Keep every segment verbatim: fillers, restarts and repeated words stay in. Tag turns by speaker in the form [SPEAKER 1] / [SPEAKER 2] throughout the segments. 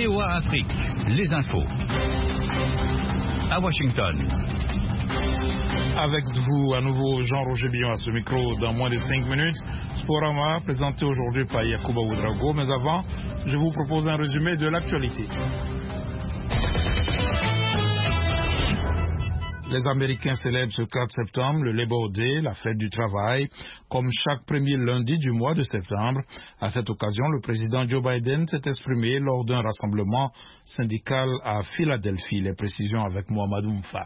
[SPEAKER 1] V O A Afrique, les infos. À Washington.
[SPEAKER 2] Avec vous à nouveau Jean-Roger Billon à ce micro dans moins de cinq minutes. Sporama présenté aujourd'hui par Yacouba Ouedraogo. Mais avant, je vous propose un résumé de l'actualité. Les Américains célèbrent ce quatre septembre le Labor Day, la fête du travail, comme chaque premier lundi du mois de septembre. À cette occasion, le président Joe Biden s'est exprimé lors d'un rassemblement syndical à Philadelphie. Les précisions avec Mohamed Oumfa.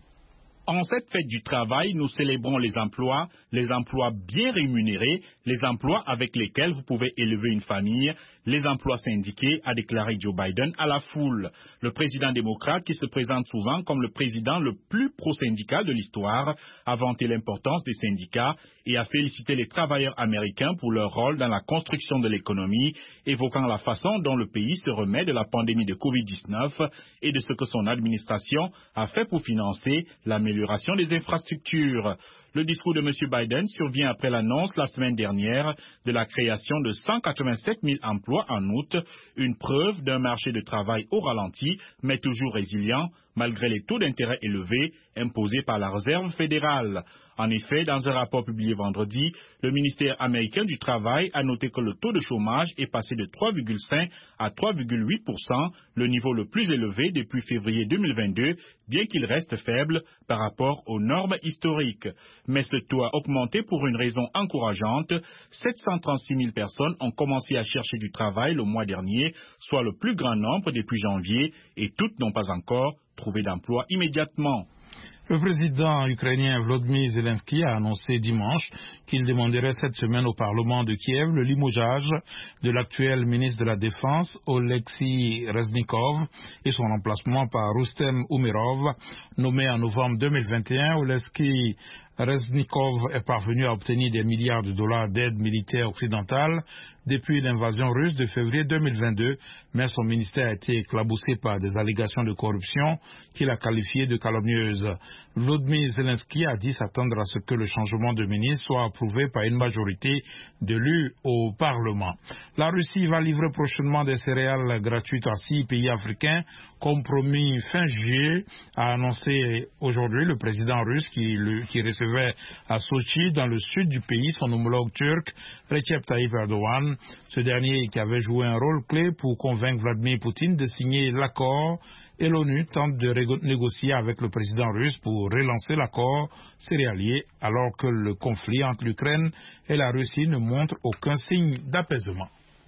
[SPEAKER 3] En cette fête du travail, nous célébrons les emplois, les emplois bien rémunérés, les emplois avec lesquels vous pouvez élever une famille, les emplois syndiqués, a déclaré Joe Biden à la foule. Le président démocrate, qui se présente souvent comme le président le plus pro-syndical de l'histoire, a vanté l'importance des syndicats et a félicité les travailleurs américains pour leur rôle dans la construction de l'économie, évoquant la façon dont le pays se remet de la pandémie de covid dix-neuf et de ce que son administration a fait pour financer l'amélioration des infrastructures. Le discours de M. Biden survient après l'annonce la semaine dernière de la création de cent quatre-vingt-sept mille emplois en août, une preuve d'un marché de travail au ralenti, mais toujours résilient, malgré les taux d'intérêt élevés imposés par la Réserve fédérale. En effet, dans un rapport publié vendredi, le ministère américain du Travail a noté que le taux de chômage est passé de trois virgule cinq à trois virgule huit pour cent, le niveau le plus élevé depuis février deux mille vingt-deux, bien qu'il reste faible par rapport aux normes historiques. Mais ce taux a augmenté pour une raison encourageante. sept cent trente-six mille personnes ont commencé à chercher du travail le mois dernier, soit le plus grand nombre depuis janvier, et toutes n'ont pas encore trouvé d'emploi immédiatement.
[SPEAKER 2] Le président ukrainien Volodymyr Zelensky a annoncé dimanche qu'il demanderait cette semaine au Parlement de Kiev le limogeage de l'actuel ministre de la Défense, Oleksiy Reznikov, et son remplacement par Rustem Umerov, nommé en novembre deux mille vingt et un. Oleksiy Reznikov est parvenu à obtenir des milliards de dollars d'aide militaire occidentale depuis l'invasion russe de février deux mille vingt-deux, mais son ministère a été éclaboussé par des allégations de corruption qu'il a qualifiées de calomnieuses. Volodymyr Zelensky a dit s'attendre à ce que le changement de ministre soit approuvé par une majorité d'élus au Parlement. La Russie va livrer prochainement des céréales gratuites à six pays africains, comme promis fin juillet, a annoncé aujourd'hui le président russe qui, le, qui recevait à Sochi, dans le sud du pays, son homologue turc, Recep Tayyip Erdogan. Ce dernier qui avait joué un rôle clé pour convaincre Vladimir Poutine de signer l'accord, et l'ONU tente de négocier avec le président russe pour relancer l'accord céréalier alors que le conflit entre l'Ukraine et la Russie ne montre aucun signe d'apaisement.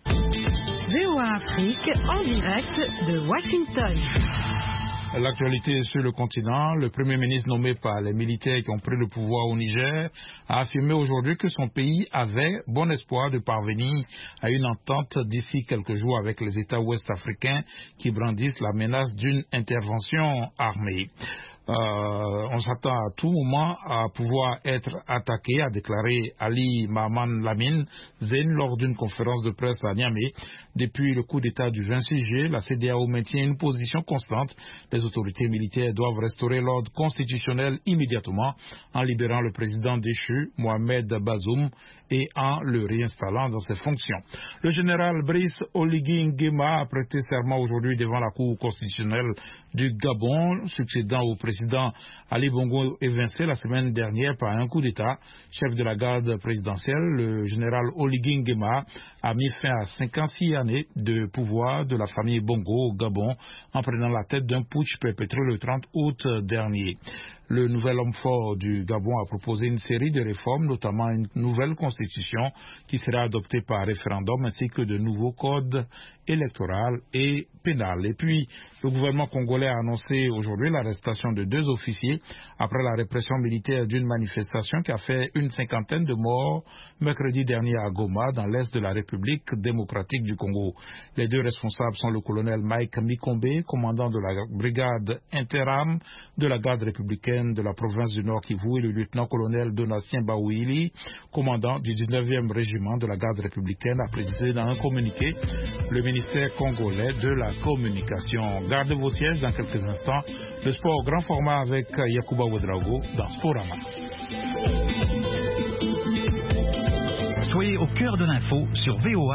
[SPEAKER 4] V O A Afrique en direct de Washington.
[SPEAKER 2] L'actualité sur le continent, le Premier ministre nommé par les militaires qui ont pris le pouvoir au Niger a affirmé aujourd'hui que son pays avait bon espoir de parvenir à une entente d'ici quelques jours avec les États ouest-africains qui brandissent la menace d'une intervention armée. Euh, on s'attend à tout moment à pouvoir être attaqué, a déclaré Ali Mahaman Lamine Zen lors d'une conférence de presse à Niamey. Depuis le coup d'État du vingt-six juillet, la C D A O maintient une position constante. Les autorités militaires doivent restaurer l'ordre constitutionnel immédiatement en libérant le président déchu, Mohamed Bazoum, et en le réinstallant dans ses fonctions. Le général Brice Oligui Nguema a prêté serment aujourd'hui devant la Cour constitutionnelle du Gabon, succédant au président Ali Bongo évincé la semaine dernière par un coup d'État. Chef de la garde présidentielle, le général Oligui Nguema a mis fin à cinquante-six années de pouvoir de la famille Bongo au Gabon en prenant la tête d'un putsch perpétré le trente août dernier. Le nouvel homme fort du Gabon a proposé une série de réformes, notamment une nouvelle constitution qui sera adoptée par référendum ainsi que de nouveaux codes électoral et pénal. Et puis, le gouvernement congolais a annoncé aujourd'hui l'arrestation de deux officiers après la répression militaire d'une manifestation qui a fait une cinquantaine de morts mercredi dernier à Goma, dans l'est de la République démocratique du Congo. Les deux responsables sont le colonel Mike Mikombe, commandant de la brigade interam de la garde républicaine de la province du Nord Kivu, et le lieutenant-colonel Donatien Baouili, commandant du dix-neuvième régiment de la garde républicaine, a précisé dans un communiqué le ministère congolais de la communication. Gardez vos sièges dans quelques instants. Le sport au grand format avec Yacouba Ouedraogo dans Sporama.
[SPEAKER 1] Soyez au cœur de l'info sur V O A.